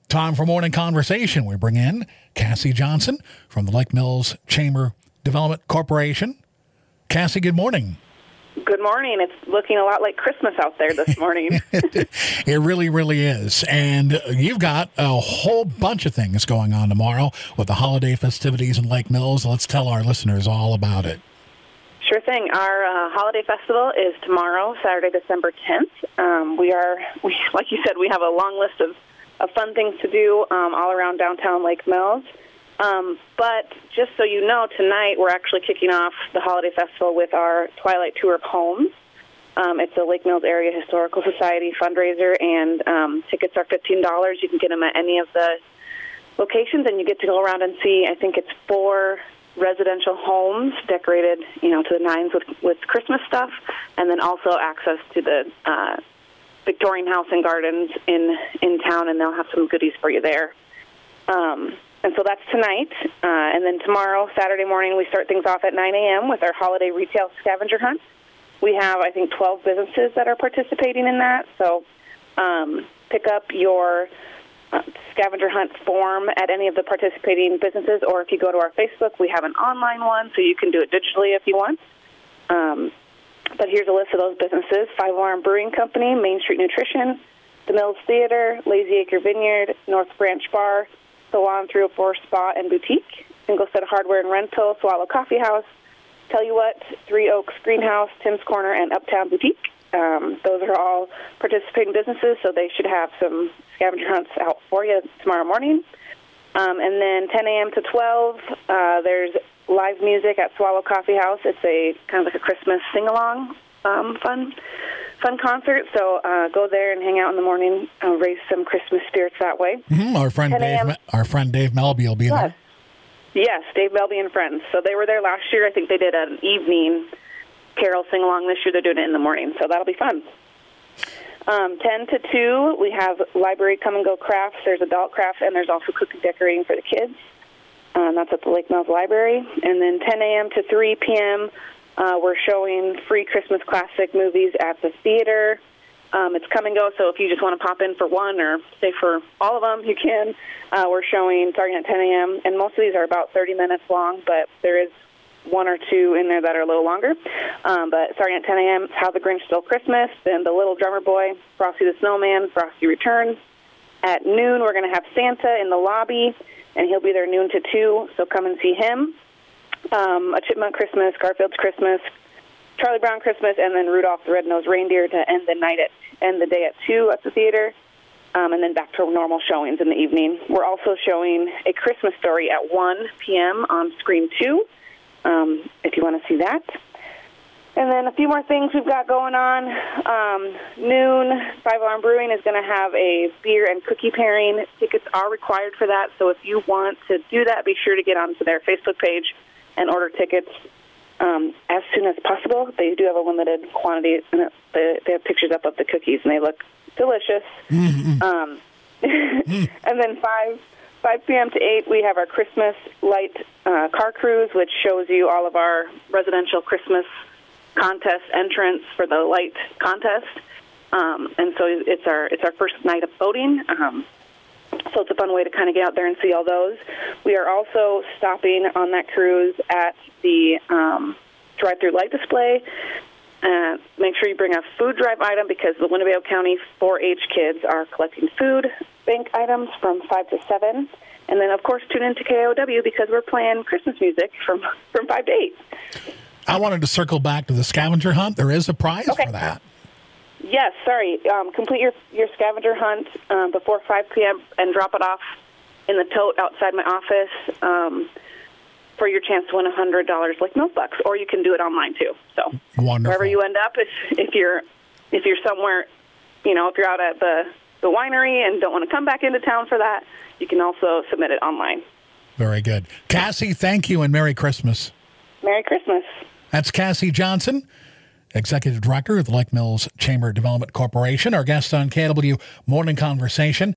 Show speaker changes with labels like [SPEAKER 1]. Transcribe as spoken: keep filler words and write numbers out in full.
[SPEAKER 1] Time for Morning Conversation. We bring in Cassie Johnson from the Lake Mills Chamber Development Corporation. Cassie, good morning.
[SPEAKER 2] Good morning. It's looking a lot like Christmas out there this morning.
[SPEAKER 1] It really, really is. And you've got a whole bunch of things going on tomorrow with the holiday festivities in Lake Mills. Let's tell our listeners all about it.
[SPEAKER 2] Sure thing. Our uh, holiday festival is tomorrow, Saturday, December tenth. Um, we are, we, like you said, we have a long list of, of fun things to do um, all around downtown Lake Mills. Um, but just so you know, tonight we're actually kicking off the holiday festival with our Twilight Tour of Homes. Um, it's a Lake Mills Area Historical Society fundraiser, and um, tickets are fifteen dollars. You can get them at any of the locations, and you get to go around and see, I think it's four residential homes decorated, you know, to the nines with, with Christmas stuff, and then also access to the uh, Victorian House and Gardens in, in town, and they'll have some goodies for you there. Um, and so that's tonight. Uh, and then tomorrow, Saturday morning, we start things off at nine a.m. with our holiday retail scavenger hunt. We have, I think, twelve businesses that are participating in that. So um, pick up your uh, scavenger hunt form at any of the participating businesses, or if you go to our Facebook, we have an online one, so you can do it digitally if you want. Um, but here's a list of those businesses: Five Alarm Brewing Company, Main Street Nutrition, the Mills Theater, Lazy Acre Vineyard, North Branch Bar, Salon three oh four Spa and Boutique, Single Set Hardware and Rental, Swallow Coffee House, Tell You What, Three Oaks Greenhouse, Tim's Corner, and Uptown Boutique. Um, those are all participating businesses, so they should have some scavenger hunts out for you tomorrow morning. Um, and then ten a.m. to twelve, uh, there's live music at Swallow Coffee House. It's a kind of like a Christmas sing-along um, fun fun concert, so uh, go there and hang out in the morning, uh, raise some Christmas spirits that way.
[SPEAKER 1] Mm-hmm. Our friend Dave, our friend Dave Melby will be
[SPEAKER 2] yes.
[SPEAKER 1] there.
[SPEAKER 2] Yes, Dave Melby and friends. So they were there last year. I think they did an evening carol sing-along. This year they're doing it in the morning, so that'll be fun. Um, ten to two, we have Library Come and Go Crafts. There's adult crafts, and there's also cookie decorating for the kids. Um, that's at the Lake Mills Library. And then ten a.m. to three p.m., uh, we're showing free Christmas classic movies at the theater. Um, it's come and go, so if you just want to pop in for one or stay for all of them, you can. Uh, we're showing starting at ten a.m., and most of these are about thirty minutes long, but there is one or two in there that are a little longer. Um, but starting at ten a.m., How the Grinch Stole Christmas, then The Little Drummer Boy, Frosty the Snowman, Frosty Returns. At noon, we're going to have Santa in the lobby, and he'll be there noon to two, so come and see him. Um, A Chipmunk Christmas, Garfield's Christmas, Charlie Brown Christmas, and then Rudolph the Red-Nosed Reindeer to end the night at end the day at two at the theater, um, and then back to normal showings in the evening. We're also showing A Christmas Story at one p.m. on Screen two, um, if you want to see that. And then a few more things we've got going on. Um, noon, Five Alarm Brewing is going to have a beer and cookie pairing. Tickets are required for that, so if you want to do that, be sure to get onto their Facebook page and order tickets Um, as soon as possible. They do have a limited quantity, and they, they have pictures up of the cookies, and they look delicious. Mm-hmm. Um, mm. And then five p.m. to eight, we have our Christmas light uh, car cruise, which shows you all of our residential Christmas contest entrants for the light contest. Um, and so it's our it's our first night of boating. Um, So it's a fun way to kind of get out there and see all those. We are also stopping on that cruise at the um, drive-through light display. Uh, make sure you bring a food drive item because the Winnebago County four H kids are collecting food bank items from five to seven. And then, of course, tune in to K O W because we're playing Christmas music from, from five to eight.
[SPEAKER 1] I wanted to circle back to the scavenger hunt. There is a prize okay. for that.
[SPEAKER 2] Yes, sorry. Um, complete your, your scavenger hunt um, before five p.m. and drop it off in the tote outside my office um, for your chance to win one hundred dollars Lake Mills bucks, or you can do it online too. So
[SPEAKER 1] wonderful.
[SPEAKER 2] Wherever you end up, if, if you're if you're somewhere, you know, if you're out at the, the winery and don't want to come back into town for that, you can also submit it online.
[SPEAKER 1] Very good. Cassie, thank you, and Merry Christmas.
[SPEAKER 2] Merry Christmas.
[SPEAKER 1] That's Cassie Johnson, Executive Director of the Lake Mills Chamber Development Corporation, our guest on K W Morning Conversation.